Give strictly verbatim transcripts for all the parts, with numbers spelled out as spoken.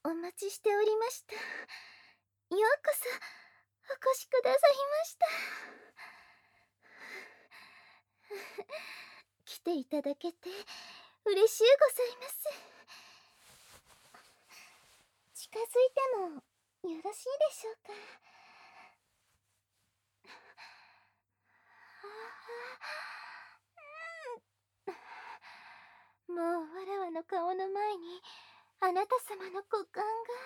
お待ちしておりました。ようこそお越しくださいました。来ていただけて嬉しゅうございます。近づいてもよろしいでしょうか。もうわらわの顔の前にあなた様の股間が、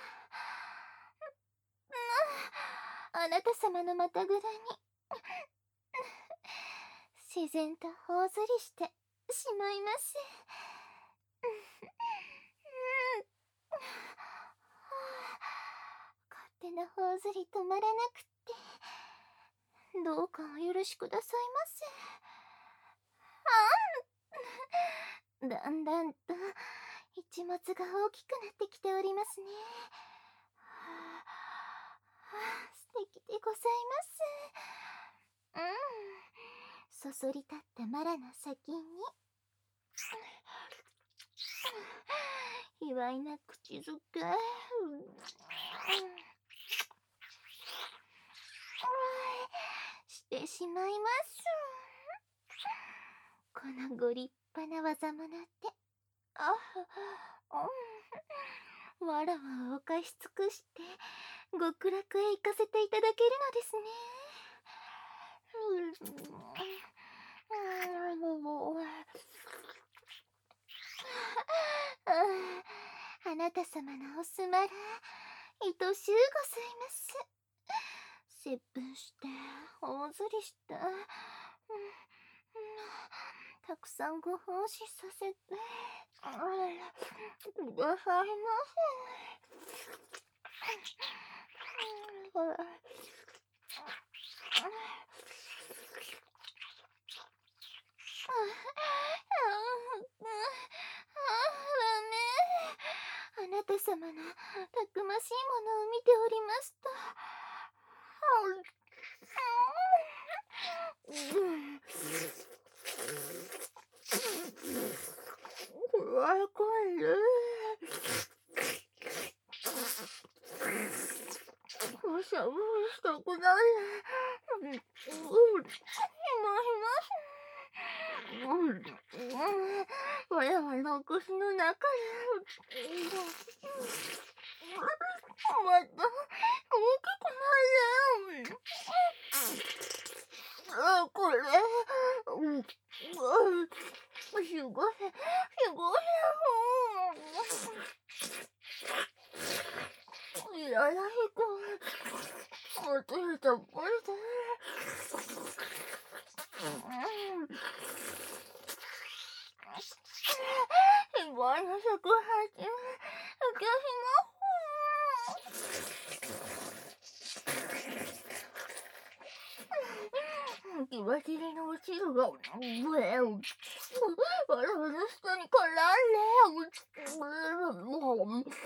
あなた様のまたぐらに自然と頬ずりしてしまいます。勝手な頬ずり止まらなくって、どうかお許しくださいませ。あんだんだんと一物が大きくなってきておりますね。素敵でございます。うん、そそり立ったマラの先に卑猥な口づけ、してしまいます。このご立派な技物で、あ、うん、わらわを犯し尽くして極楽へ行かせていただけるのですね。あなた様のおすまら、愛しゅうございます。接吻して頬ずりして、うん、たくさんご奉仕させてくださいませ。あなた様のたくましいものを見ておりますと、怖い怖いね。むしゃむししたくないね。ひまひま。わらわのお口の中でまた大きくなる。あ、これすごいすごい。いらないかもつれたっぽいで。ひばいな尺八受けひまきばしりのお汁がわらわの下に絡んで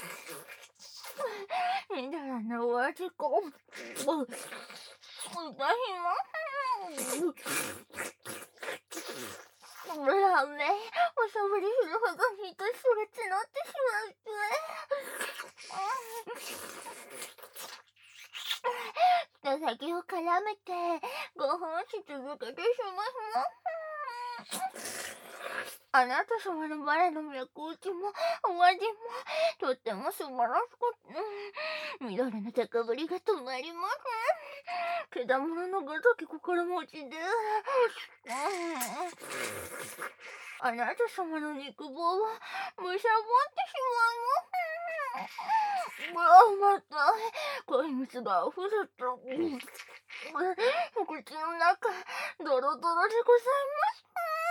みだらなお味か。ひまひま。ラーメン、おしゃぶりするほどにとしが募ってしまって、舌先を絡めてご本し続けてしまいます。あなた様のバラの脈打ちもお味もとっても素晴らしくて、みどりの高ぶりが止まりません。けだもののごとき心持ちで、あなた様の肉棒はむしゃぼってしまいます。また恋蜜があふれた口の中ドロドロでございます。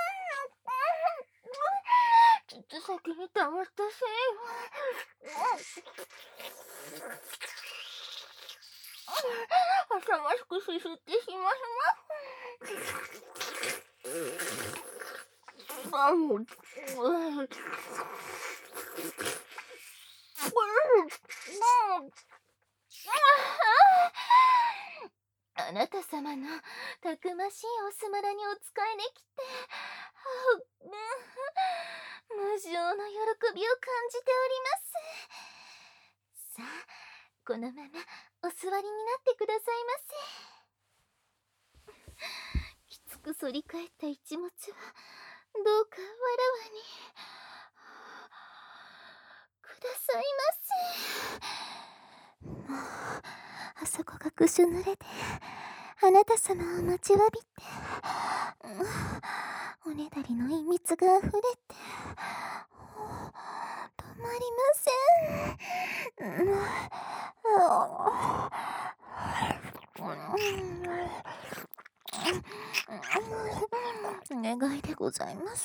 筒先に溜まった繊維は浅ましくすすってしまいます。あ、もうあなた様のたくましいおすまらにお仕えできて、無上の喜びを感じております。 このままお座りになってくださいませ。きつく反り返った一物はどうかわらわにくださいませ。もうあそこがぐしゅ濡れであなた様を待ちわびて、おねだりの秘密があふれて止まりません。願いでございます。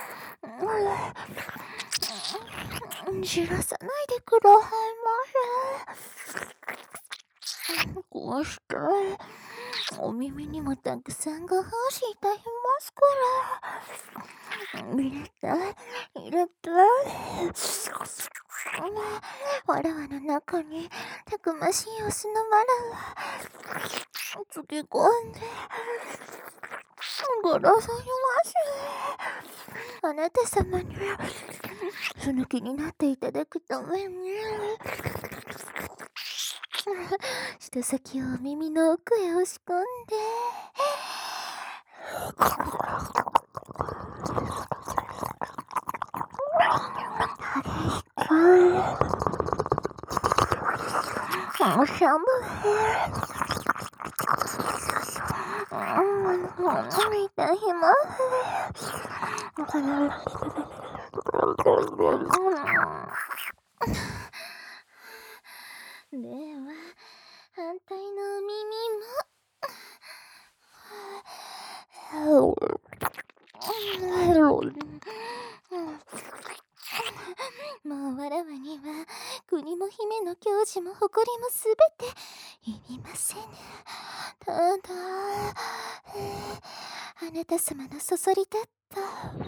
知らさないでくださいませ。こうしてお耳にもたくさんご奉仕いたしますから。入れた入れたわらわの中にたくましいオスのわらをつぎ込んでくださいませ。あなた様にその気になっていただくために舌先をお耳の奥へ押し込んでおしゃぶりいたします。では反対のお耳ももうわらわには国も姫の教授も誇りもすべていりませぬ。ただ、あなた様のそそり立った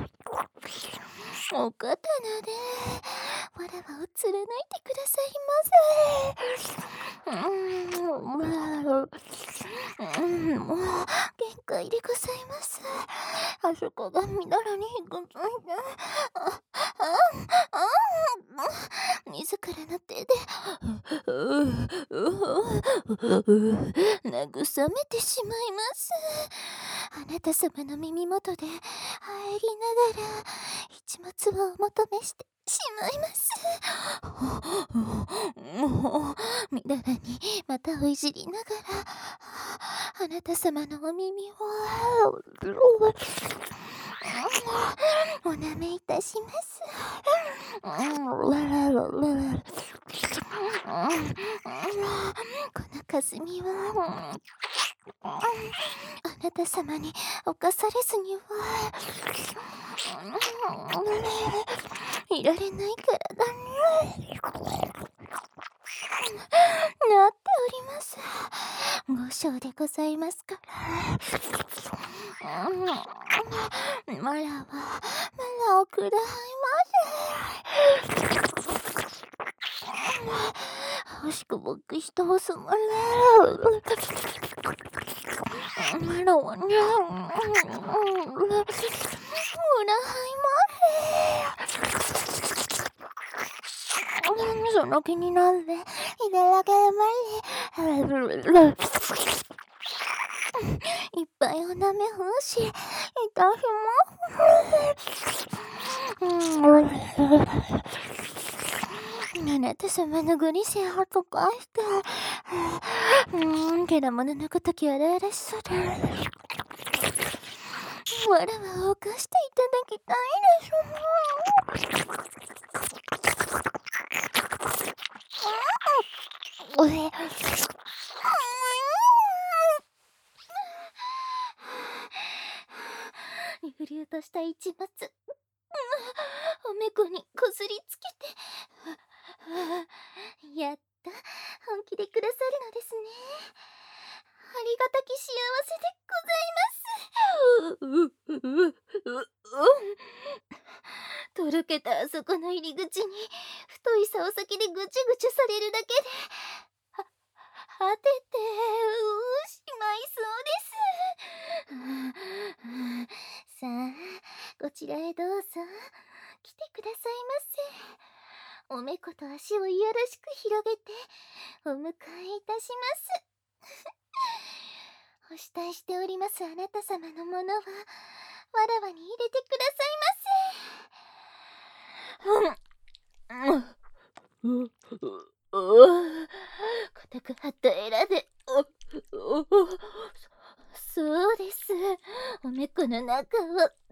お刀でわらわを貫いてくださいませ。うんもう限界でございます。あそこがみだらにひっくついてあああ自らの手で慰めてしまいます。あなた様の耳元で入りながら一物をお求めしてしまいます。もうみだらにまたをいじりながらあなた様のお耳をお舐めいたします。この霞はあなた様に侵されずにはいられないからだね。なっております。ご承でございますから。まらはまらをくださいませ。欲しくぼくしておすまれ。まらはにゃん。くださいませ。その気になっていただければいい。いっぱいおなめふんしいたします。あなた様のご理性をとかしてうんけだもののごとき荒々しさでわらわを犯していただきたいでしょ。おえリフリューとした一物おめこにこすりつけてやっと本気でくださるのですね。ありがたき幸せでございます。とろけたあそこの入り口に太い竿先でぐちゅぐちゅされるだけでは果ててうしまいそうです。さあこちらへどうぞ来てくださいませ。 おめこと足をいやらしく広げてお迎えいたします。お慕いしておりますあなた様のものはわらわに入れてくださいませ。うん、う、う、う、固く張ったエラで、う、う、そ、そうです。おめこの中を力強く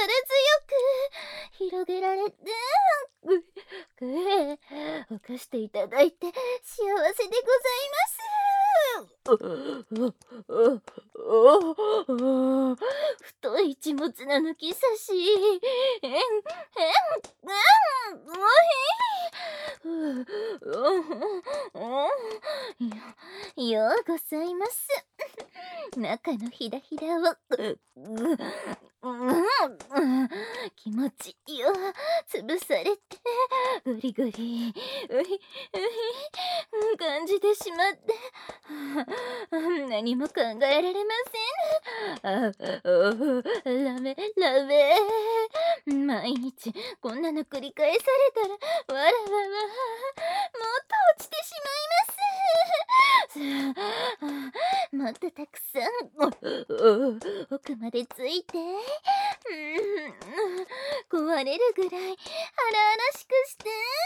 広げられて、ぐ、ぐ、犯していただいて幸せでございます。太い一物の抜き差し、えん、えん、えん、おい、ようございます。中のひらひらを気持ちよ潰されてぐりぐりうひうひ感じてしまって何も考えられません。あ、ラメラメ毎日こんなの繰り返されたらわらわはもっと落ちてしまいます。もっとたくさん奥までついて壊れるぐらい荒々しくして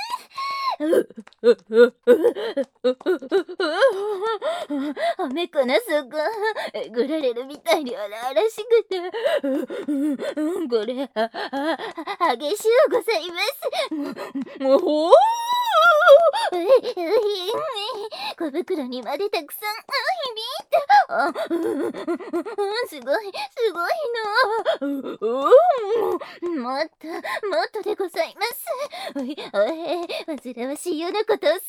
おめこなそこえぐられるみたいに荒々しくてこれ激しゅうございますもほー小袋にまでたくさん響いてすごいすごいのもっともっとでございます。おいおい煩わしいようなことをすべて忘れて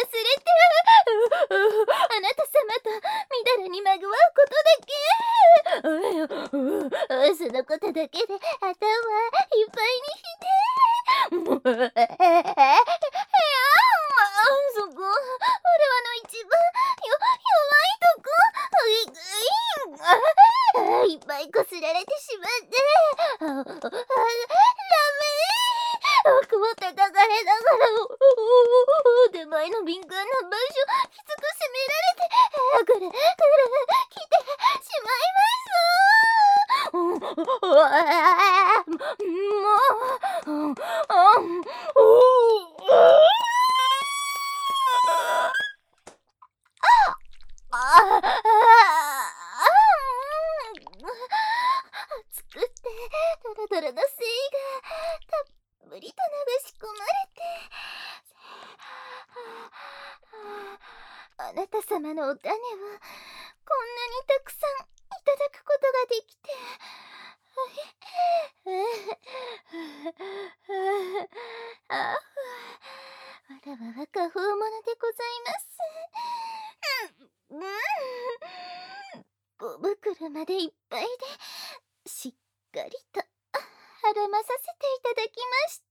あなた様とみだらにまぐわうことだけそのことだけで頭いっぱいにしてそこ、わらわの一番よ弱いとこ、いっぱいこすられてしまって、ダメ奥を叩かれながら、手前の敏感な場所、きつく責められて、くるくる来てしまいます。うわもう、あ熱くてドロドロの精がたっぷりと流し込まれてあなた様のお種はこんなにたくさんいただくことができてあわらわは過宝物でございます。うん小袋までいっぱいでしっかりとはまさせていただきました。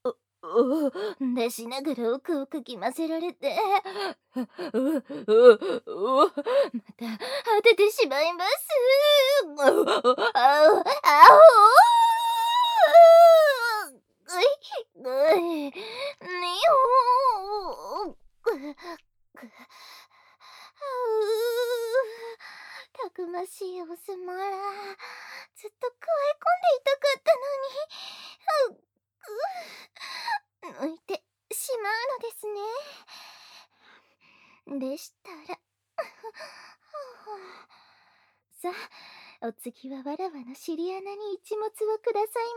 おお出しながら奥をかき混ぜられてまた果ててしまいます。あおあおぐいにおたくましいおすまらずっとくわえ込んでいたかったのに抜いてしまうのですね。でしたらさあお次はわらわの尻穴に一物をください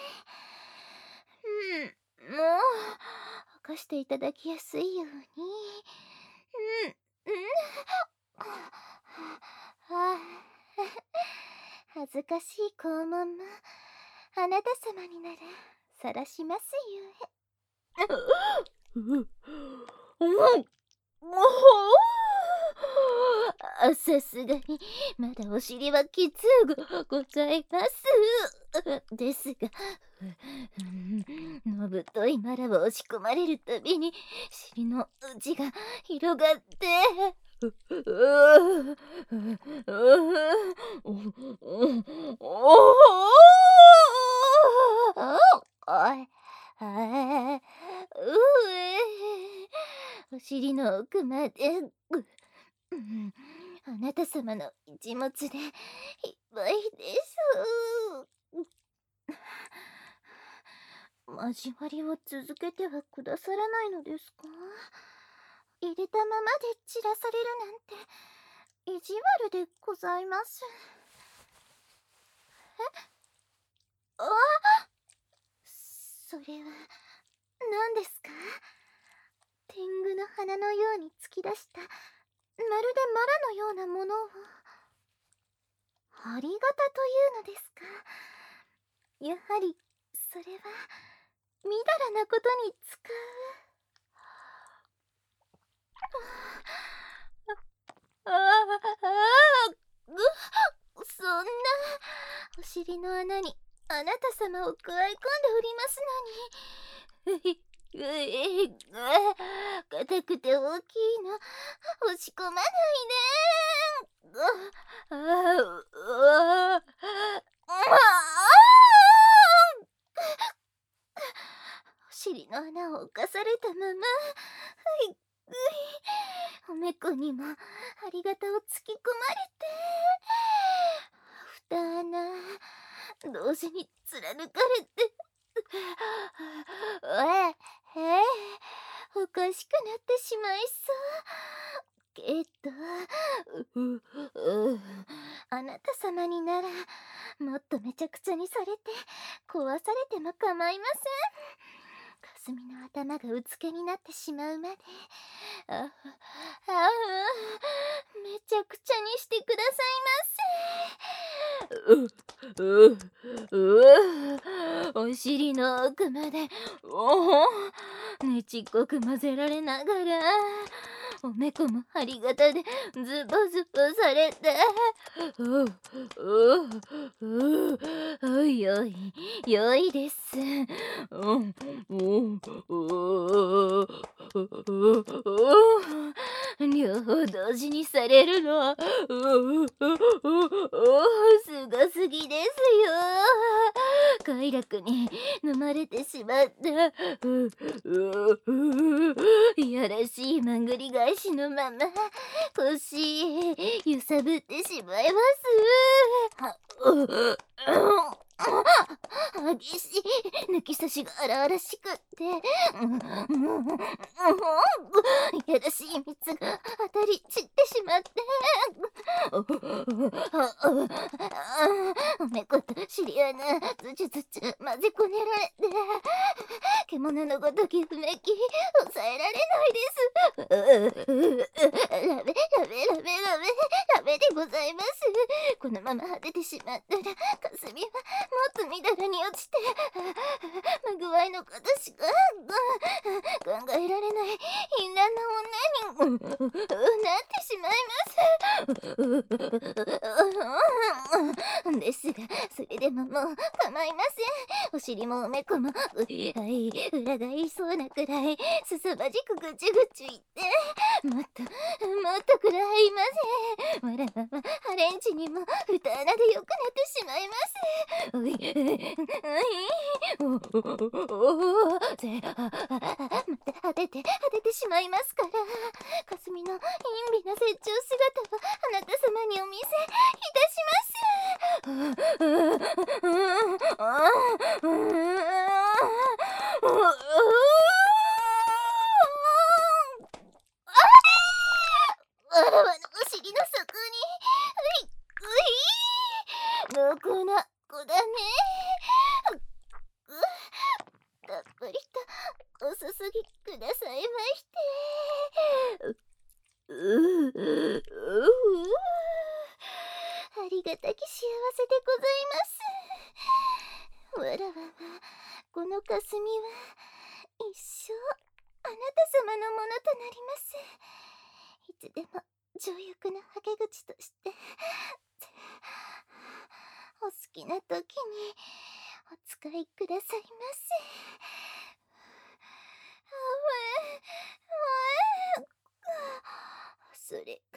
ませ。うんもう犯していただきやすいようにうんうんはあ恥ずかしい肛門もあなた様になら晒しますゆえ。うんあさすがにまだお尻はきつうございますですがのぶといまらを押し込まれるたびに尻の内が広がっておいまで、ぐうん、あなた様の一物でいっぱいです。交わりを続けてはくださらないのですか？入れたままで散らされるなんて意地悪でございます。え？ああ！それは何ですか？天狗の花のように突き出したまるでマラのようなものを針型というのですか？やはりそれはみだらなことに使う。ああああ、ぐそんな。お尻の穴にあなた様をくわえ込んでおりますのに。うえぐ硬くて大きいの押し込まないで。ああああお尻の穴を侵されたまま、うい、うい、おめこにも針型を突き込まれて、二穴、同時に貫かれて、おい、ええ、おかしくなってしまいそう。けど、う、う、あなた様になら、もっとめちゃくちゃにされて、壊されても構いません。かすみの頭がうつけになってしまうまで、ああ、ああ、めちゃくちゃにしてくださいませ。う、う、う、お尻の奥まで、おお、ねちっこく混ぜられながら、おめこも針型でズボズボされて、う、う、う、う、よい、よいです。うん、うん、う、う、両方同時にされるのは、う、う、う、すごすぎですよ。快楽に飲まれてしまった。う、う、う、いやらしいまんぐり返しのまま腰揺さぶってしまいます。う、う、激しい抜き差しが荒々しくって、いやらしい蜜が当たり散ってしまって、おめこと尻穴ずちゅずちゅ混ぜこねられて、獣のごときうめき抑えられないです。ラメラメラメラメラメでございます。このまま果ててしまったらかすみはもっとみだらに落ちて、まぐわいのことしか考えられない淫乱な女になってしまいます。ですがそれでももう構いません。お尻もおめこもういあい裏返りそうなくらいすさまじくぐちゅぐちゅいってもっともっとくらいません。わらわはハレンチにも二穴でよくなってしまいます。おいおいおおおぜああまた果てて果ててしまいますから、かすみの陰微な雪中姿をあなた様にお見せいたします。わらわのお尻の底に、ういうい、濃厚な子だね。たっぷりとお注ぎくださいまして。ううううありがたき幸せでございます。わらわはこのかすみは一生あなた様のものとなります。いつでも上欲なはけ口としてお好きな時にお使いくださいませ。それが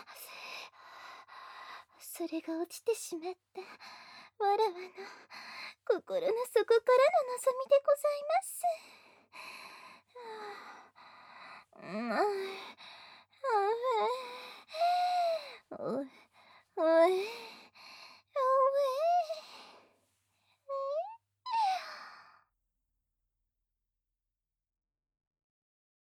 それが落ちてしまったわらわの心の底からの望みでございます。 う。